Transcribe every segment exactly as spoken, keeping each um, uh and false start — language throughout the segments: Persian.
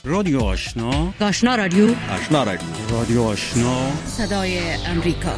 رادیو آشنا، آشنا رادیو، آشنا رادیو، رادیو آشنا، صدای امریکا.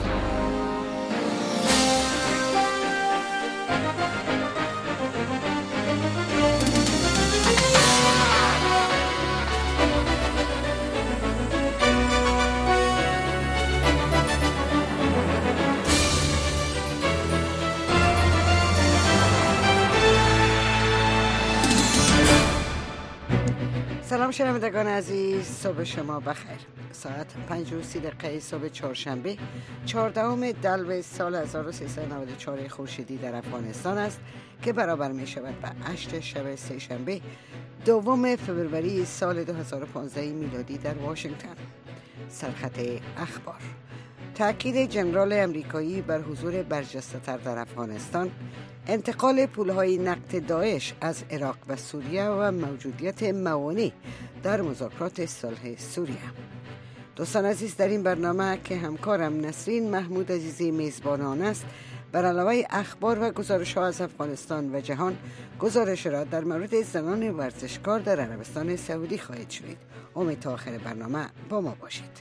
سلام شنوندگان عزیز، صبح شما بخیر. ساعت پنج و سی دقیقه صبح چهارشنبه چهاردهم دلو سال هزار و سیصد و نود و چهار خورشیدی در افغانستان است که برابر می شود به هشت شب سه شنبه دوم فوریه سال دو هزار و پانزده میلادی در واشنگتن. سرخط اخبار: تأکید جنرال امریکایی بر حضور برجسته‌تر در افغانستان، انتقال پولهای نقد داعش از عراق و سوریه و موجودیت موانع در مذاکرات صلح سوریه. دوستان عزیز، در این برنامه که همکارم نسرین محمود عزیزی میزبان آن است، بر علاوه اخبار و گزارش‌ها از افغانستان و جهان، گزارش را در مورد زنان ورزشکار در عربستان سعودی خواهید شنید. امید تا آخر برنامه با ما باشید.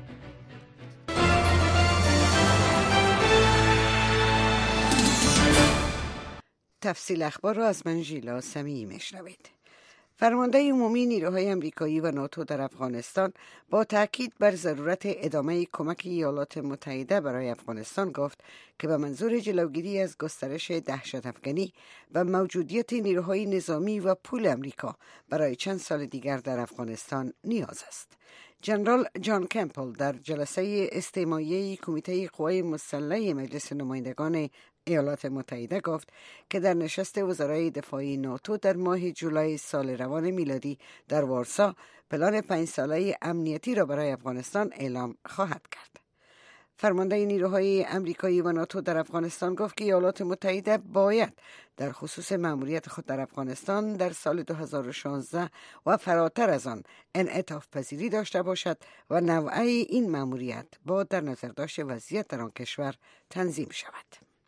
تفصیل اخبار را از من ژیلا سمیعی میشنوید. فرمانده عمومی نیروهای امریکایی و ناتو در افغانستان با تاکید بر ضرورت ادامه کمک ایالات متحده برای افغانستان گفت که به منظور جلوگیری از گسترش دهشت افکنی و موجودیت نیروهای نظامی و پول امریکا برای چند سال دیگر در افغانستان نیاز است. جنرال جان کمپل در جلسه استماعی کمیته قوای مسلح مجلس نمایندگان ایالات متحده گفت که در نشست وزرای دفاعی ناتو در ماه جولای سال روان میلادی در وارسا پلان پنج ساله امنیتی را برای افغانستان اعلام خواهد کرد. فرمانده نیروهای امریکایی و ناتو در افغانستان گفت که ایالات متحده باید در خصوص مأموریت خود در افغانستان در سال دو هزار و شانزده و فراتر از آن انعطاف پذیری داشته باشد و نوعه این مأموریت با در نظر داشت وضعیت در آن کشور تنظیم شود.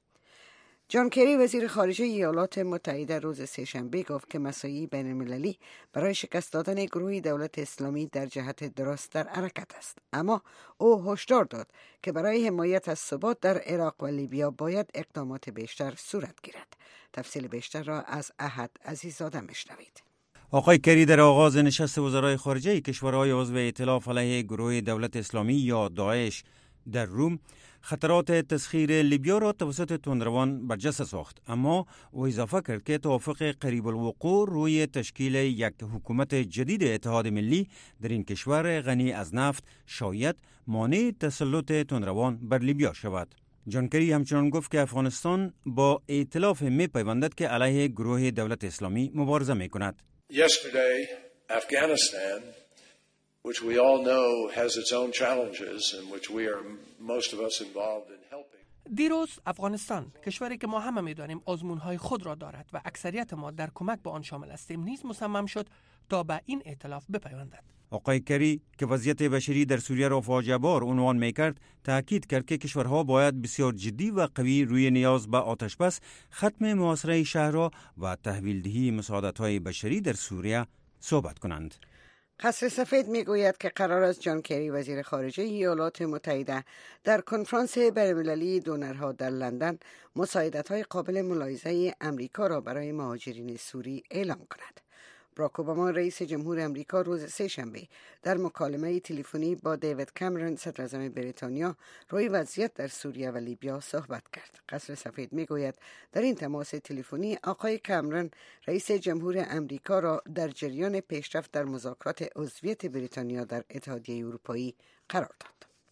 جان کری وزیر خارجه ایالات متحده روز سه‌شنبه گفت که مساعی بین المللی برای شکست دادن گروه دولت اسلامی در جهت درست در حرکت است، اما او هشدار داد که برای حمایت از ثبات در عراق و لیبیا باید اقدامات بیشتر صورت گیرد. تفصیل بیشتر را از احد عزیزاده میشنوید. آقای کری در آغاز نشست وزرای خارجه کشورهای عضو ائتلاف علیه گروه دولت اسلامی یا داعش در روم خطرات تسخیر لیبیا را توسط تندروان برجسته ساخت، اما او اضافه کرد که توافق قریب الوقوع روی تشکیل یک حکومت جدید اتحاد ملی در این کشور غنی از نفت شاید مانع تسلط تندروان بر لیبیا شود. جان کری همچنان گفت که افغانستان با ائتلاف می پیوندد که علیه گروه دولت اسلامی مبارزه می کند. Yesterday, Afghanistan, which we all know has its own challenges and which we are most of us involved in helping. دیروز افغانستان، کشوری که ما همه می‌دانیم آزمون‌های خود را دارد و اکثریت ما در کمک به آن شامل هستیم، نیز مصمم شد تا به این ائتلاف بپیوندد. آقای کری که وضعیت بشری در سوریه را فاجعه بار عنوان می‌کرد، تاکید کرد که کشورها باید بسیار جدی و قوی روی نیاز به آتش بس، ختم محاصره شهرها و تحویل دهی مساعدت‌های بشری در سوریه صحبت کنند. قصر سفید میگوید که قرار است جان کری وزیر خارجه ایالات متحده در کنفرانس بین‌المللی دونرها در لندن مساعدت‌های قابل ملاحظه امریکا را برای مهاجرین سوری اعلام کند. باراک اوباما رئیس جمهور امریکا روز سه‌شنبه در مکالمه تلفنی با دیوید کامرون صدر اعظم بریتانیا روی وضعیت در سوریه و لیبیا صحبت کرد. قصر سفید میگوید در این تماس تلفنی آقای کامرون رئیس جمهور امریکا را در جریان پیشرفت در مذاکرات عضویت بریتانیا در اتحادیه اروپایی قرار داد.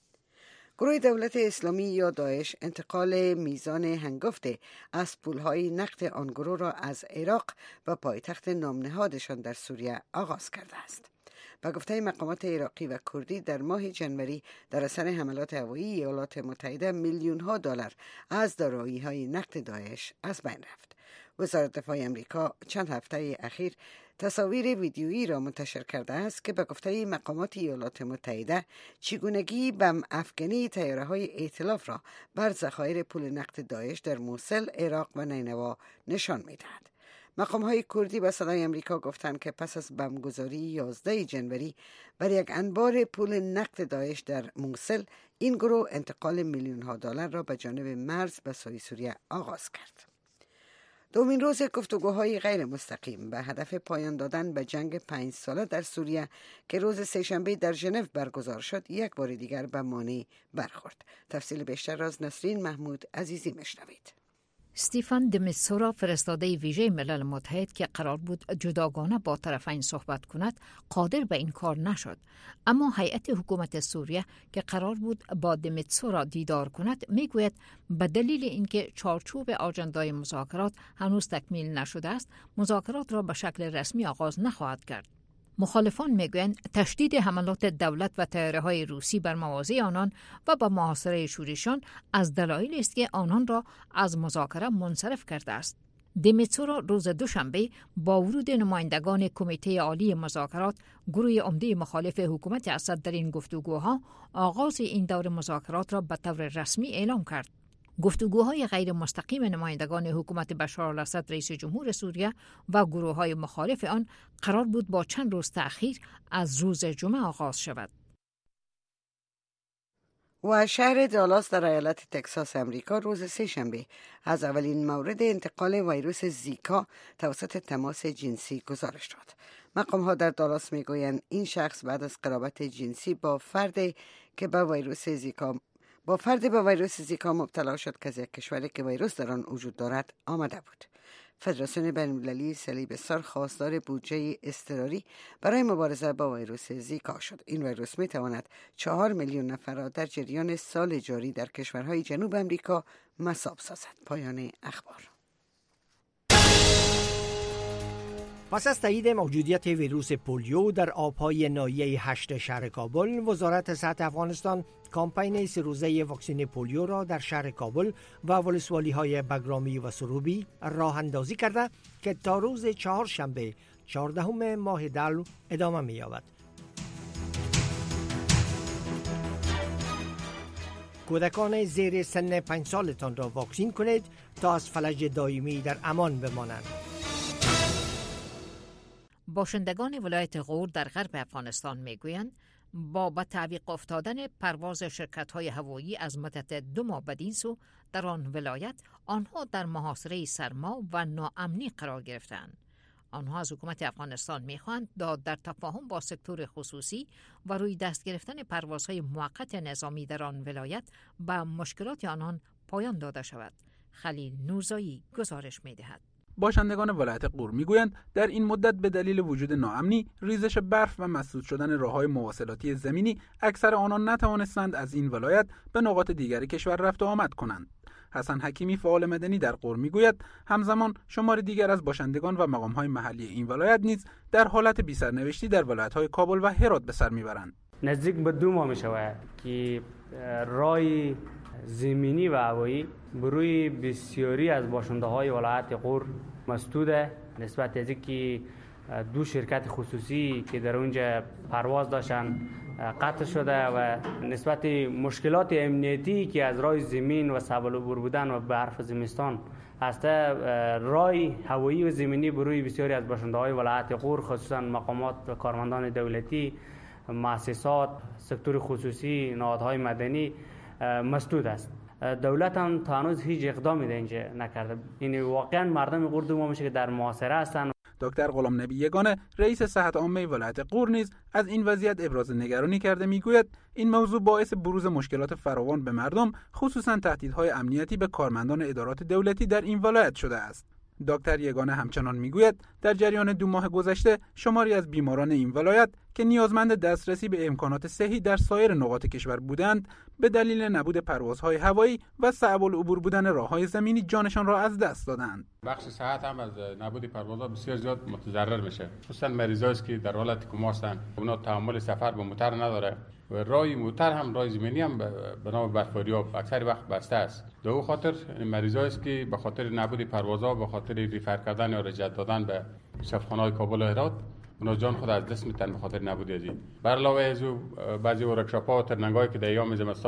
گروه دولت اسلامی یا داعش انتقال میزان هنگفته از پولهای نقد آن گروه را از عراق و پایتخت نامنهادشان در سوریه آغاز کرده است. به گفته مقامات عراقی و کردی در ماه جنوری در اثر حملات هوایی ایالات متحده میلیون ها دلار از دارایی‌های نقد داعش از بین رفت. وزارت دفاع آمریکا چند هفته اخیر تصاویر ویدیویی را منتشر کرده است که به گفته مقامات ایالات متحده چگونگی بم افکنی طیاره‌های ائتلاف را بر ذخایر پول نقد داعش در موصل، عراق و نینوا نشان می‌دهد. مقام‌های کردی به صدای امریکا گفتند که پس از بمبگذاری یازده جنوری بر یک انبار پول نقد داعش در موصل، این گروه انتقال میلیون ها دلار را به جانب مرز به سوی سوریه آغاز کرد. دومین روز گفتگوهای غیر مستقیم به هدف پایان دادن به جنگ پنج ساله در سوریه که روز سه‌شنبه در ژنو برگزار شد، یک بار دیگر به مانع برخورد. تفصیل بیشتر از نسرین محمود عزیزی میشنوید. استیفان د میتسورا فرستاده ویژه ملل متحد که قرار بود جداگانه با طرفین صحبت کند قادر به این کار نشد، اما هیئت حکومت سوریه که قرار بود با د میتسورا دیدار کند میگوید به دلیل اینکه چارچوب آجندای مذاکرات هنوز تکمیل نشده است، مذاکرات را به شکل رسمی آغاز نخواهد کرد. مخالفان میگویند تشدید حملات دولت و طیاره‌های روسی بر مواضع آنان و با محاصره شورشیان از دلایلی است که آنان را از مذاکره منصرف کرده است. د میتسورا روز دوشنبه با ورود نمایندگان کمیته عالی مذاکرات، گروه عمده مخالف حکومت اسد در این گفتگوها، آغاز این دور مذاکرات را به طور رسمی اعلام کرد. گفتگوهای غیر مستقیم نمایندگان حکومت بشار الاسد رئیس جمهور سوریه و گروه‌های مخالف آن قرار بود با چند روز تأخیر از روز جمعه آغاز شود. و شهر دالاس در ایالت تگزاس امریکا روز سه‌شنبه از اولین مورد انتقال ویروس زیکا توسط تماس جنسی گزارش داد. مقام‌ها در دالاس میگویند این شخص بعد از قرابت جنسی با فردی که به ویروس زیکا با فرد به ویروس زیکا مبتلا شد که از یک کشوری که ویروس در آن وجود دارد آمده بود. فدراسیون بین‌المللی صلیب سر خواستار بودجه اضطراری برای مبارزه با ویروس زیکا شد. این ویروس می تواند چهار میلیون نفر را در جریان سال جاری در کشورهای جنوب امریکا مصاب سازد. پایان اخبار. پس از تایید موجودیت ویروس پولیو در آبهای ناحیه هشت شهر کابل، وزارت صحت افغانستان کامپین سه روزه واکسن پولیو را در شهر کابل و ولسوالی‌های بگرامی و سروبی راه اندازی کرده که تا روز چهارشنبه چهاردهم ماه دلو ادامه می‌یابد. کودکان زیر سن پنج سالتان را واکسین کنید تا از فلج دائمی در امان بمانند. باشندگان ولایت غور در غرب افغانستان میگویند با به تعویق افتادن پرواز شرکت‌های هوایی از مدت دو ماه بدین سو در آن ولایت، آنها در محاصره سرما و ناامنی قرار گرفتند. آنها از حکومت افغانستان میخواهند تا در تفاهم با سکتور خصوصی و روی دست گرفتن پروازهای موقت نظامی در آن ولایت به مشکلات آنان پایان داده شود. خلیل نورزایی گزارش می‌دهد. باشندگان ولایت غور میگویند در این مدت به دلیل وجود ناامنی، ریزش برف و مسدود شدن راه‌های مواصلاتی زمینی، اکثر آنان نتوانستند از این ولایت به نقاط دیگر کشور رفت و آمد کنند. حسن حکیمی فعال مدنی در غور میگوید همزمان شمار دیگر از باشندگان و مقام‌های محلی این ولایت نیز در حالت بی‌سرنوشتی در ولایت‌های کابل و هرات به سر میبرند. نزدیک به دو ماه می‌شود که راه زمینی و هوایی بروی بسیاری از باشنده‌های ولایت غور مسدوده، نسبت از اینکه دو شرکت خصوصی که در اونجا پرواز داشتن قطع شده و نسبت مشکلات امنیتی که از راه زمین و سبل عبور بودن و برف زمستان هست، راه هوایی و زمینی بروی بسیاری از باشنده‌های ولایت غور خصوصا مقامات و کارمندان دولتی، مؤسسات، سکتور خصوصی، نهادهای مدنی مسدود است. دولت هم تا هنوز هیچ اقدامی در اینجا نکرده. این واقعا مردم غور دو ماه میشه که در محاصره هستند. دکتر غلام نبی یگانه رئیس صحت عامه ولایت غور نیز از این وضعیت ابراز نگرانی کرده. میگوید این موضوع باعث بروز مشکلات فراوان به مردم، خصوصا تهدیدهای امنیتی به کارمندان ادارات دولتی در این ولایت شده است. دکتر یگانه همچنان میگوید در جریان دو ماه گذشته شماری از بیماران این ولایت که نیازمند دسترسی به امکانات صحی در سایر نقاط کشور بودند، به دلیل نبود پروازهای هوایی و صعب العبور بودن راههای زمینی جانشان را از دست دادند. بخش صحت هم از نبود پروازها بسیار زیاد متضرر میشه، خصوصا مریضایی که در حالت کما هستند، اونا تحمل سفر به موتر نداره و راه موتر هم راه زمینی هم به نام برف‌باریاب اکثر وقت بسته است. به او خاطر مریضایی است که به خاطر نبود پروازها، به خاطر ریفر کردن یا رجعت دادن به شفاخانه‌های کابل و هرات، اونا جان خود از دست میتن به خاطر نبودی از این. بر علاوه از او بعضی ورکشاپ‌ها و ترننگ‌هایی که در ایام زمستان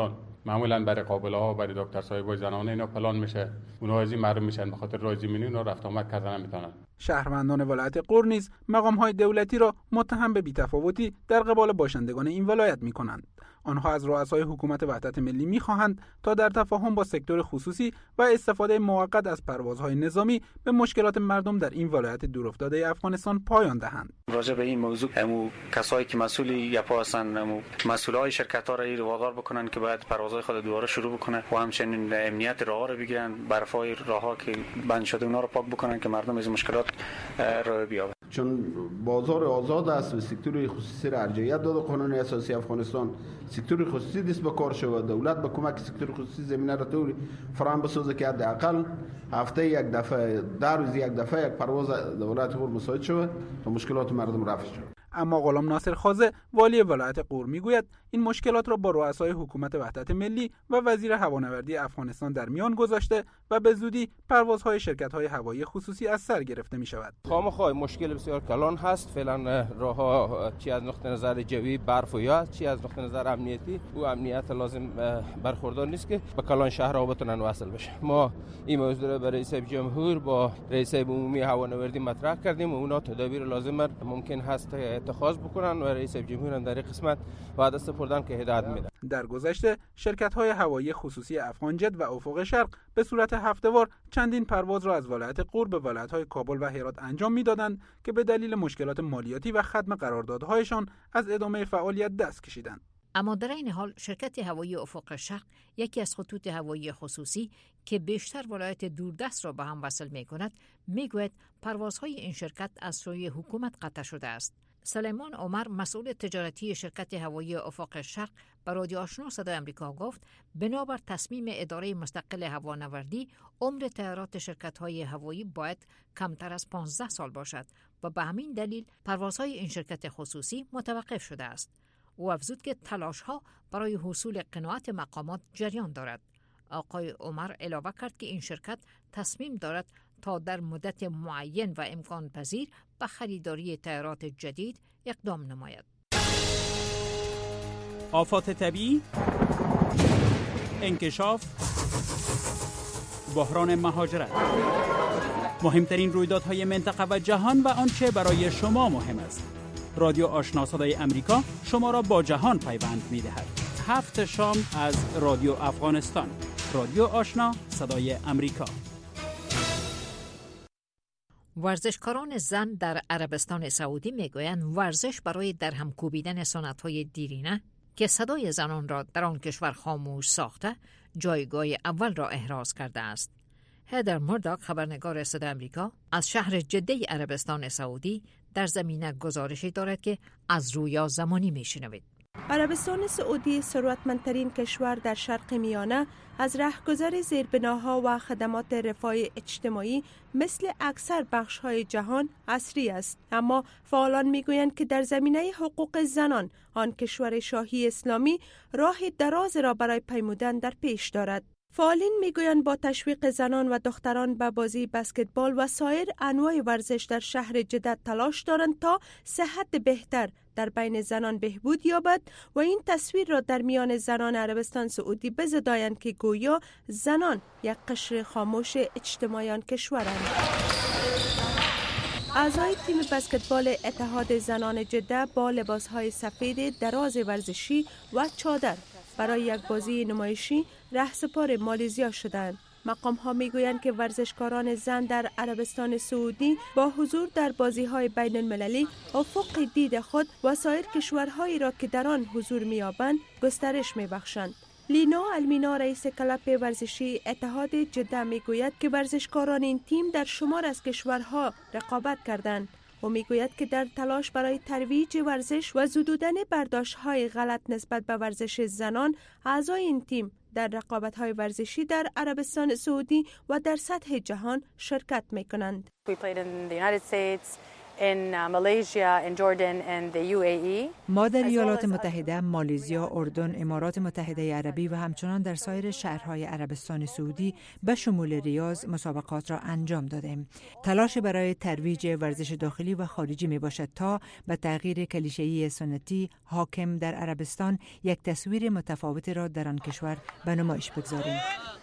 معمولا برای قابله ها برای دکتر صاحبای زنانه اینا پلان میشه، اونها از این محروم میشن به خاطر راه زمینی، اونها رفت آمد کردن نمیتونن. شهروندان ولایت غور نیز مقام‌های دولتی را متهم به بی‌تفاوتی در قبال باشندگان این ولایت می‌کنند. آنها از رؤسای حکومت وحدت ملی می‌خواهند تا در تفاهم با سکتور خصوصی و استفاده موقت از پروازهای نظامی به مشکلات مردم در این ولایت دورافتاده افغانستان پایان دهند. راجع به این موضوع همو کسایی که مسئول یپا هستند، همو مسئولای شرکت‌ها را این وادار بکنن که باید پروازهای خود دوباره شروع بکنه و همچنین امنیت راه را بگیرن، برفای راه‌ها که بند شده اونها را پاک بکنن که مردم از مشکلات راه بیابند. چون بازار آزاد است و سکتور خصوصی را ارجحیت داده قانون اساسی افغانستان، سکتور خصوصی دست به کار شود، دولت به کمک سکتور خصوصی زمینه را طوری فراهم بسازه که حداقل هفته یک دفعه، در روز یک دفعه یک پرواز دولت غور مساعد شود تا مشکلات مردم رفع شود. اما غلام ناصر خازه والی ولایت غور میگوید این مشکلات را با رؤسای حکومت وحدت ملی و وزیر هوانوردی افغانستان در میان گذاشته و به زودی پروازهای شرکت‌های هوایی خصوصی از سر گرفته می شود. خامخای مشکل بسیار کلان هست. فعلا راه‌ها چی از نقطه نظر جوی برف و یاد، چی از نقطه نظر امنیتی و امنیت لازم برخوردار نیست که به کلان شهرها بتونن وصل بشه. ما این موضوع را برای رئیس جمهور با رئیس عمومی هوانوردی مطرح کردیم و اونا تدابیر لازم ممکن هست اتخاذ بکنن و رئیس جمهور هم در این قسمت وعده سپردن که هدایت میدن. در گذشته شرکت‌های هوایی خصوصی افغانجت و افق شرق به صورت هفته‌وار چندین پرواز را از ولایت غور به ولایت‌های کابل و هرات انجام میدادند که به دلیل مشکلات مالیاتی و ختم قراردادهایشان از ادامه فعالیت دست کشیدند. اما در این حال شرکت هوایی افق شرق یکی از خطوط هوایی خصوصی که بیشتر ولایت دوردست را به هم وصل می‌کند میگوید پروازهای این شرکت از سوی حکومت قطع شده است. سلیمان عمر مسئول تجارتی شرکت هوایی افق شرق به رادیو آشنا صدای آمریکا گفت بنابر تصمیم اداره مستقل هوانوردی عمر طیارات شرکت‌های هوایی باید کمتر از پانزده سال باشد و به همین دلیل پروازهای این شرکت خصوصی متوقف شده است. او افزود که تلاش‌ها برای حصول قناعت مقامات جریان دارد. آقای عمر علاوه کرد که این شرکت تصمیم دارد تا در مدت معین و امکان پذیر به خریداری طیارات جدید اقدام نماید. آفات طبیعی، انکشاف، بحران مهاجرت، مهمترین رویدادهای منطقه و جهان و آنچه برای شما مهم است. رادیو آشنا صدای امریکا شما را با جهان پیوند می‌دهد. هفت شام از رادیو افغانستان. رادیو آشنا صدای امریکا. ورزشکاران زن در عربستان سعودی میگویند ورزش برای درهم کوبیدن سنت‌های دیرینه که صدای زنان را در آن کشور خاموش ساخته جایگاه اول را احراز کرده است. هدر مرداک خبرنگار صدای امریکا از شهر جده عربستان سعودی در زمینه گزارشی دارد که از رویا زمانی میشنوید. عربستان سعودی ثروتمندترین کشور در شرق میانه از رهگذر زیربناها و خدمات رفاه اجتماعی مثل اکثر بخش‌های جهان عصری است، اما فعالان میگویند که در زمینه حقوق زنان آن کشور شاهی اسلامی راه دراز را برای پیمودن در پیش دارد. فعالین میگویند با تشویق زنان و دختران به بازی بسکتبال و سایر انواع ورزش در شهر جده تلاش دارند تا صحت بهتر در بین زنان بهبود یابد و این تصویر را در میان زنان عربستان سعودی بزدایند که گویا زنان یک قشر خاموش اجتماعی آن کشورند. اعضای تیم بسکتبال اتحاد زنان جده با لباسهای سفید دراز ورزشی و چادر برای یک بازی نمایشی رهسپار مالزیا شدند. مقام ها می گویند که ورزشکاران زن در عربستان سعودی با حضور در بازی های بین المللی افق دید خود و سایر کشورهایی را که در آن حضور می یابند گسترش می بخشند. لینا المینا رئیس کلب ورزشی اتحاد جده می گوید که ورزشکاران این تیم در شمار از کشورها رقابت کردند و می گوید که در تلاش برای ترویج ورزش و زدودن برداشت‌های غلط نسبت به ورزش زنان، اعضای این تیم در رقابت‌های ورزشی در عربستان سعودی و در سطح جهان شرکت می‌کنند. in uh, Malaysia, in Jordan and the U A E. ما در ایالات متحده، مالزیا، اردن، امارات متحده عربی و همچنان در سایر شهرهای عربستان سعودی به شمول ریاض مسابقات را انجام دادیم. تلاش برای ترویج ورزش داخلی و خارجی می باشد تا به تغییر کلیشه‌ای سنتی حاکم در عربستان یک تصویر متفاوت را در آن کشور به نمایش بگذاریم.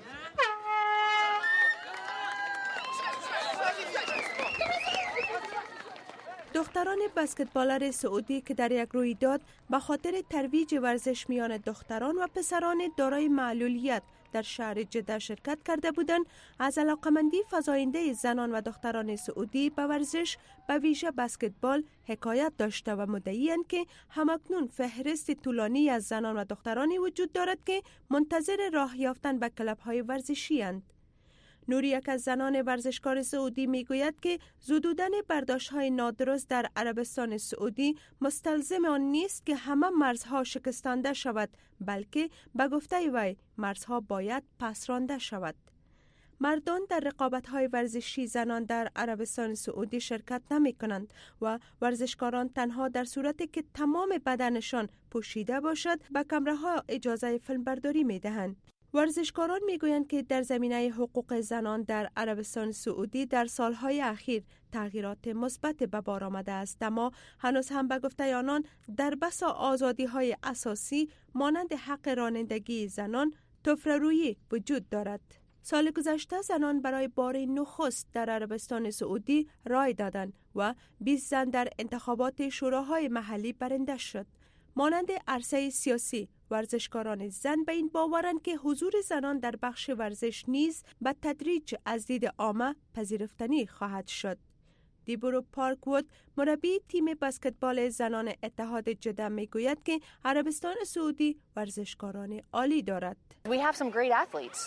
دختران بسکتبالر سعودی که در یک رویداد به خاطر ترویج ورزش میان دختران و پسران دارای معلولیت در شهر جده شرکت کرده بودند، از علاقمندی فزاینده زنان و دختران سعودی به ورزش به ویژه بسکتبال حکایت داشته و مدعی‌اند که همکنون فهرست طولانی از زنان و دخترانی وجود دارد که منتظر راه یافتن به کلب‌های ورزشی اند. نوری، یک از زنان ورزشکار سعودی، میگوید که زدودن برداشت‌های نادرست در عربستان سعودی مستلزم آن نیست که همه مرزها شکستانده شود، بلکه به گفته وی مرزها باید پسرانده شود. مردان در رقابت‌های ورزشی زنان در عربستان سعودی شرکت نمی کنند و ورزشکاران تنها در صورتی که تمام بدنشان پوشیده باشد به کامراها اجازه فیلمبرداری می دهند. ورزشکاران میگویند که در زمینه حقوق زنان در عربستان سعودی در سالهای اخیر تغییرات مثبت به بار آمده است، اما هنوز هم به گفته آنان در بسا آزادی‌های اساسی مانند حق رانندگی زنان طفره‌رویی وجود دارد. سال گذشته زنان برای بار نخست در عربستان سعودی رای دادند و بیست زن در انتخابات شوراهای محلی برنده شد. مانند عرصه سیاسی، ورزشکاران زن به این باورند که حضور زنان در بخش ورزش نیز به تدریج از دید عامه پذیرفتنی خواهد شد. دیبورو پارکوود، مربی تیم بسکتبال زنان اتحاد جده، میگوید که عربستان سعودی ورزشکاران عالی دارد. We have some great athletes.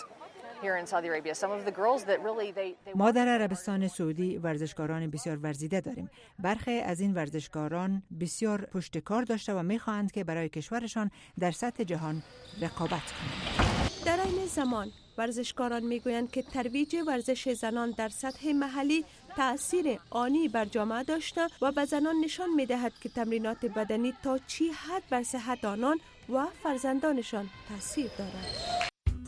ما در عربستان سعودی ورزشکاران بسیار ورزیده داریم. برخی از این ورزشکاران بسیار پشتکار داشته و می‌خواهند که برای کشورشان در سطح جهان رقابت کنند. در این زمان ورزشکاران میگویند که ترویج ورزش زنان در سطح محلی تأثیر آنی بر جامعه داشته و به زنان نشان می‌دهد که تمرینات بدنی تا چی حد بر صحت آنان و فرزندانشان تأثیر دارد.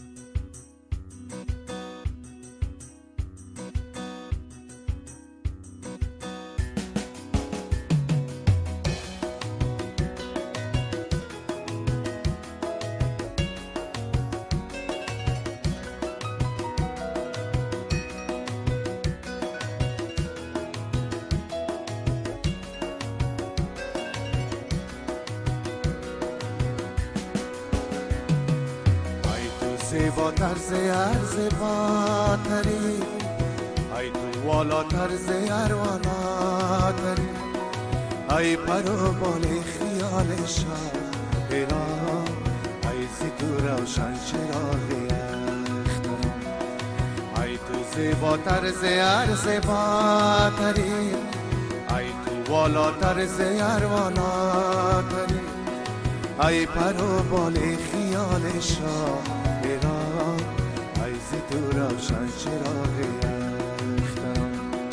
زیباتر زیار زیباتری، ای تو والاتر زیار والاتری، ای پرو بالی خیال شایران، ای زی تو روشن چراغی اختران. ای تو زیباتر زیار زیباتری، ای تو والاتر زیار والاتری، ای پرو بالی خیال شایران، تو روشن چراغی اختران.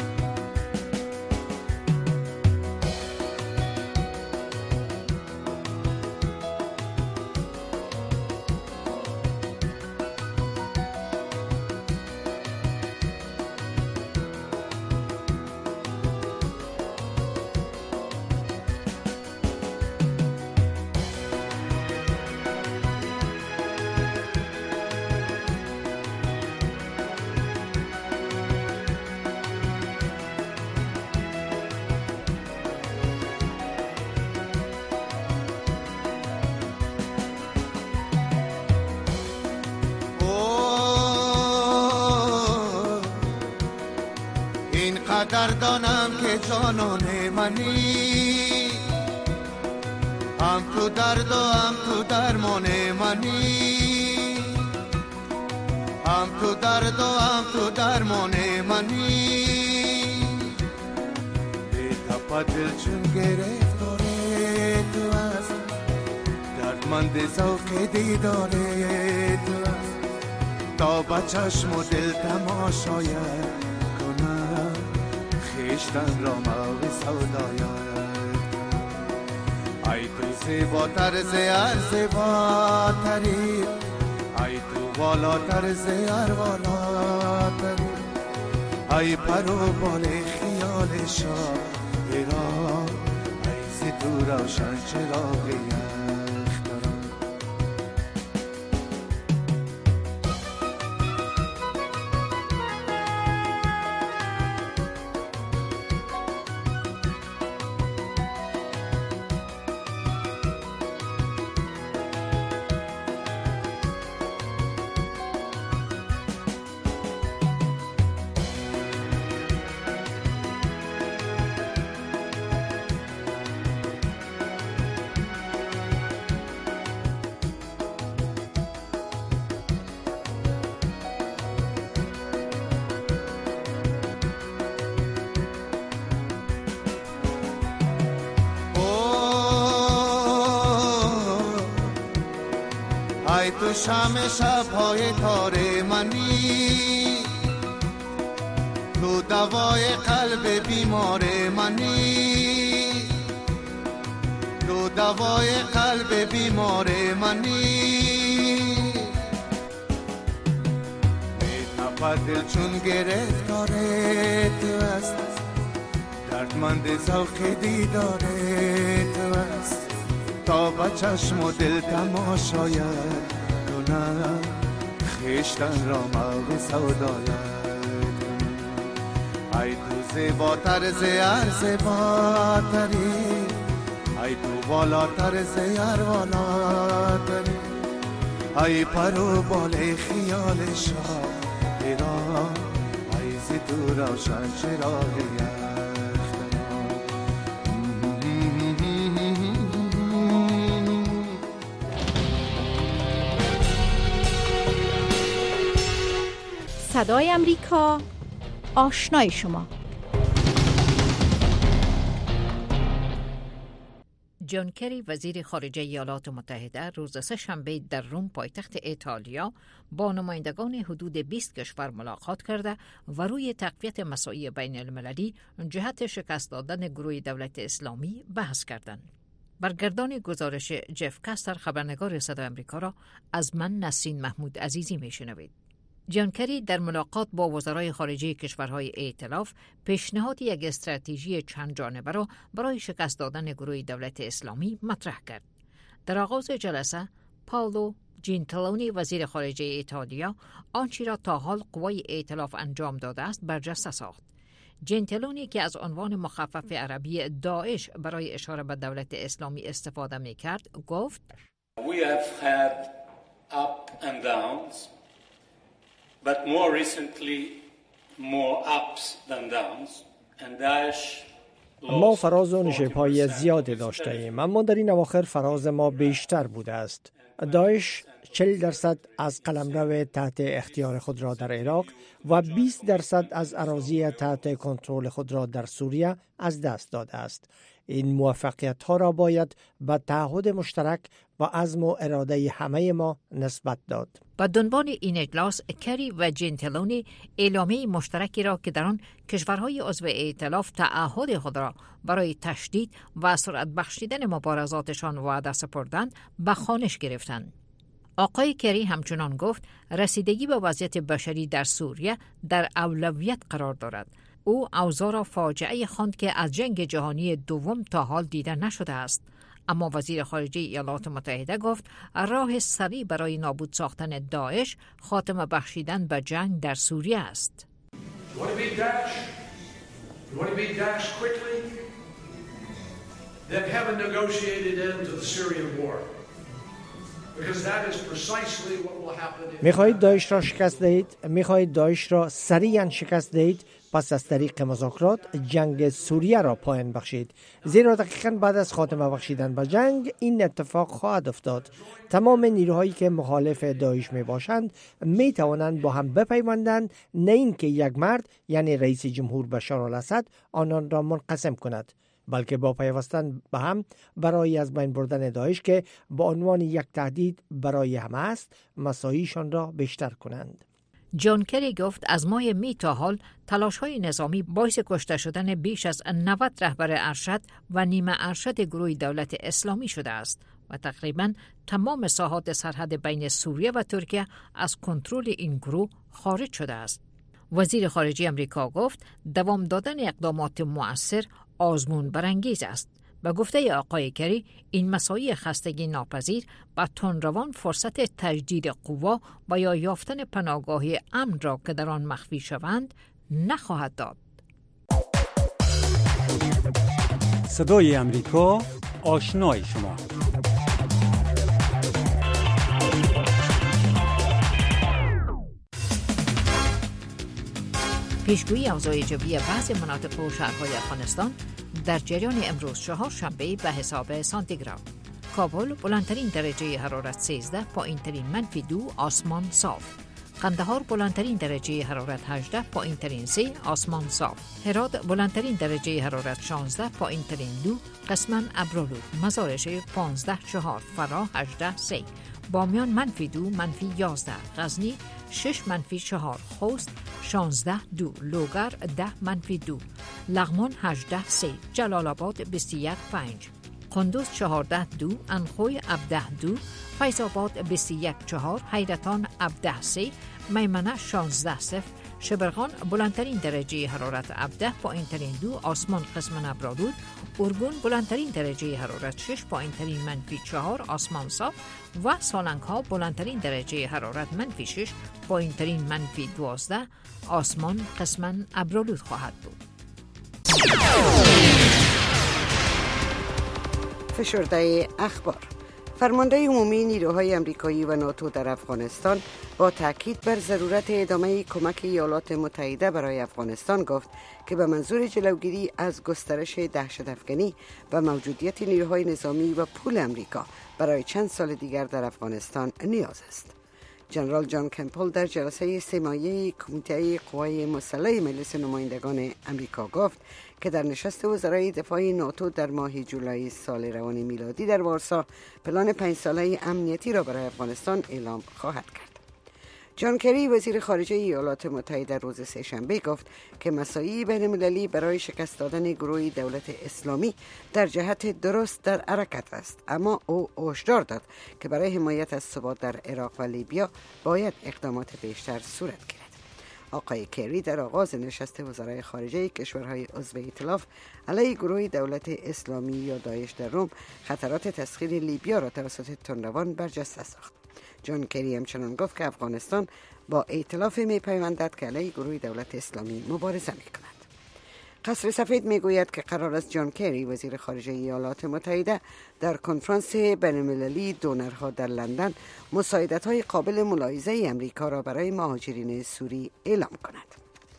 قدر دانم که جانان منی، هم تو درد و هم تو درمان منی، هم تو درد و هم تو درمان منی. بی‌تاب دل چون گرفتاره تو از دردمند ذوق دیداره تو از تا با چشم و دل تماشایت خیشتن را ماوی سودایت ای تو زیباتر زیار زیباتری ای تو بالاتر زیار بالاتری ای پرو بال خیال شاهرا ای زی تو روشن چراغی ای تو شام شب‌های تار منی تو دوای قلب بیمار منی تو دوای قلب بیمار منی میتپد دل چون گرفتار تو است دردمند ذوق دیدار تو است تا با چشم و دل تماشاید کنم خیشتن را موی سودایت ای تو زیباتر زیار زیباتری ای تو بالاتر زیار بالاتری ای پرو بال خیال شاهرا ای زی تو روشن چراغی صدای امریکا، آشنای شما. جان کری وزیر خارجه ایالات متحده روز سه‌شنبه در روم پایتخت ایتالیا با نمایندگان حدود بیست کشور ملاقات کرده و روی تقویت مساعی بین المللی جهت شکست دادن گروه دولت اسلامی بحث کردند. برگردان گزارش جف کاستر خبرنگار صدای امریکا را از من نسرین محمود عزیزی میشنوید. جان کری در ملاقات با وزرای خارجه کشورهای ائتلاف پیشنهاد یک استراتژی چند جانبه را برای شکست دادن گروه دولت اسلامی مطرح کرد. در آغاز جلسه پائولو جنتیلونی وزیر خارجه ایتالیا آنچه را تا حال قوای ائتلاف انجام داده است برجسته ساخت. جنتیلونی که از عنوان مخفف عربی داعش برای اشاره به دولت اسلامی استفاده می کرد گفت We have had up and downs. But more recently, more ups than downs, and Daesh ما فراز و نشیب‌های زیادی داشته ایم، اما در این اواخر فراز ما بیشتر بوده است. داعش چهل درصد از قلمرو تحت اختیار خود را در عراق و بیست درصد از اراضی تحت کنترل خود را در سوریه از دست داده است. این موفقیت ها را باید به تعهد مشترک و عزم و اراده همه ما نسبت داد. با دنبال این اجلاس کری و جنتیلونی اعلامیه مشترکی را که در آن کشورهای عضو ائتلاف تعهد خود را برای تشدید و سرعت بخشیدن مبارزاتشان وعده سپردند به خوانش گرفتند. آقای کری همچنان گفت رسیدگی به وضعیت بشری در سوریه در اولویت قرار دارد. او اوضاع را فاجعه خواند که از جنگ جهانی دوم تا حال دیده نشده است. اما وزیر خارجه ایالات متحده گفت راه سریع برای نابود ساختن داعش خاتمه بخشیدن به جنگ در سوریه است. میخواهید داعش را شکست دهید؟ میخواهید داعش را سریعا شکست دهید؟ پس از طریق مذاکرات جنگ سوریه را پایان بخشید. زیرا دقیقاً بعد از خاتمه بخشیدن به جنگ این اتفاق خواهد افتاد. تمام نیروهایی که مخالف داعش می باشند می توانند با هم بپیوندند، نه اینکه یک مرد یعنی رئیس جمهور بشار الاسد آنان را منقسم کند، بلکه با پیوستن به هم برای از بین بردن داعش که با عنوان یک تهدید برای همه است مساعیشان را بیشتر کنند. جان کری گفت از ماه می تا حال تلاش‌های نظامی باعث کشته شدن بیش از نود رهبر ارشد و نیمه ارشد گروه دولت اسلامی شده است و تقریباً تمام ساحات سرحد بین سوریه و ترکیه از کنترل این گروه خارج شده است. وزیر خارجه امریکا گفت دوام دادن اقدامات مؤثر آزمون برانگیز است. به گفته آقای کری این مساعی خستگی ناپذیر به تندروان فرصت تجدید قوا و یا یافتن پناهگاهی امن را که در آن مخفی شوند نخواهد داد. صدای امریکا، آشنای شما. پیشگویی اوضاع جوی بعضی مناطق و شهرهای افغانستان در جریان امروز چهارشنبه به حساب سانتیگراد. کابل بلندترین درجه حرارت سیزده، پایینترین منفی دو، آسمان صاف. قندهار بلندترین درجه حرارت هجده، پایینترین سه، آسمان صاف. هرات بلندترین درجه حرارت شانزده، پایینترین دو، قسماً ابرآلود. مزارش پانزده چهار، فرا هجده سه. بامیان منفی دو، منفی یازده. غزنی شش منفی چهار، خوست شانزده دو، لوگر ده منفی دو، لغمان هجده سه، جلال آباد بیست و یک پنج، قندوز چهارده دو، انخوی هفده دو، فیض آباد بیست و یک چهار، حیرتان هفده سه، میمنه شانزده صفر. شبرغان بلندترین درجه حرارت هفده، پایینترین دو، آسمان قسماً ابرآلود. ارگون بلندترین درجه حرارت شش، پایینترین منفی چهار، آسمان صاف. و سالنگ ها بلندترین درجه حرارت منفی شش، پایینترین منفی دوازده، آسمان قسماً ابرآلود خواهد بود. فشرده اخبار. فرمانده عمومی نیروهای امریکایی و ناتو در افغانستان با تاکید بر ضرورت ادامه کمک ایالات متحده برای افغانستان گفت که به منظور جلوگیری از گسترش دهشت‌افکنی و موجودیت نیروهای نظامی و پول امریکا برای چند سال دیگر در افغانستان نیاز است. جنرال جان کمپل در جلسه استماعی کمیته قوای مسلح مجلس نمایندگان امریکا گفت که در نشست وزرای دفاع ناتو در ماه جولای سال روان میلادی در وارسا پلان پنج ساله امنیتی را برای افغانستان اعلام خواهد کرد. جان کری وزیر خارجه ایالات متحده روز سه‌شنبه گفت که مساعی بین‌المللی برای شکست دادن گروه دولت اسلامی در جهت درست در حرکت است، اما او هشدار داد که برای حمایت از ثبات در عراق و لیبیا باید اقدامات بیشتر صورت گیرد. آقای کری در آغاز نشست وزرای خارجه کشورهای عضو ائتلاف علیه گروه دولت اسلامی یا داعش در روم خطرات تسخیر لیبیا را توسط تندروان برجسته ساخت. جان کری همچنان گفت که افغانستان با ائتلاف می پیوندد که علیه گروه دولت اسلامی مبارزه می کند. قصر سفید می گوید که قرار است جان کری وزیر خارجه ایالات متحده در کنفرانس بین‌المللی دونرها در لندن مساعدت‌های قابل ملاحظه امریکا را برای مهاجرین سوری اعلام کند.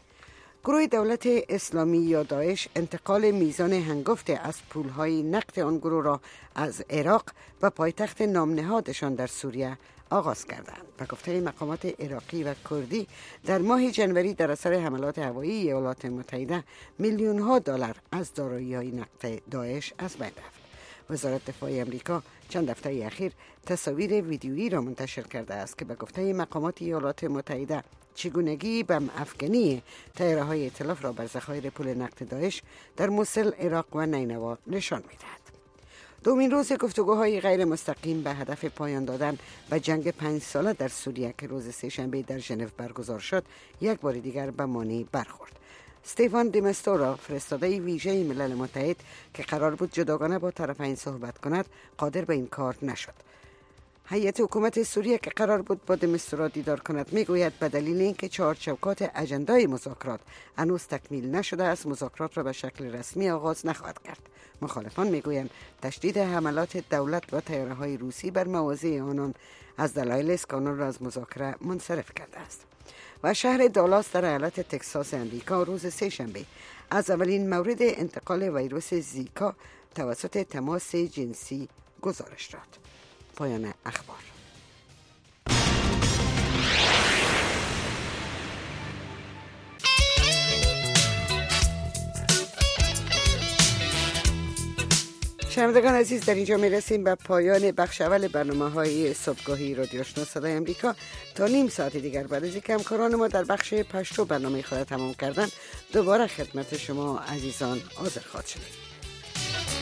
گروه دولت اسلامی یا داعش انتقال میزان هنگفت از پولهای نقد آن گروه را از عراق و پایتخت نامنهادشان در سوریه آغاز کردند. به گفته مقامات عراقی و کردی در ماه جنوری در اثر حملات هوایی ایالات متحده میلیون ها دلار از دارایی‌های نقد داعش از بین رفت. وزارت دفاع آمریکا چند هفته اخیر تصاویر ویدیویی را منتشر کرده است که به گفته مقامات ایالات متحده چگونگی بم افغانی طیاره‌های ائتلاف را بر ذخایر پول نقد داعش در موصل، عراق و نینوا نشان می‌دهد. دومین روز گفتگوهای غیر مستقیم به هدف پایان دادن و جنگ پنج ساله در سوریه که روز سه‌شنبه در ژنو برگزار شد، یک بار دیگر به مانی برخورد. استفان دی مستورا، فرستاده ویژه ملل متحد که قرار بود جداگانه با طرفین صحبت کند، قادر به این کار نشد. هیئت حکومت سوریه که قرار بود با دی مستورا دیدار کند میگوید به دلیل اینکه چهارچوکات اجندای مذاکرات هنوز تکمیل نشده است، مذاکرات را به شکل رسمی آغاز نخواهد کرد. مخالفان میگویند تشدید حملات دولت و طیاره‌های روسی بر مواضع آنان از دلایل است که آنان را از مذاکره منصرف کرده است. و شهر دالاس در ایالت تگزاس امریکا روز سه‌شنبه از اولین مورد انتقال ویروس زیکا توسط تماس جنسی گزارش داد. پایان اخبار. شنوندگان عزیز، در اینجا می رسیم به پایان بخش اول برنامه های صبحگاهی رادیو آشنا صدای امریکا. تا نیم ساعت دیگر بعد از اینکه همکاران ما در بخش پشتو برنامه خود تمام کردن، دوباره خدمت شما عزیزان حاضر خواهد شدیم.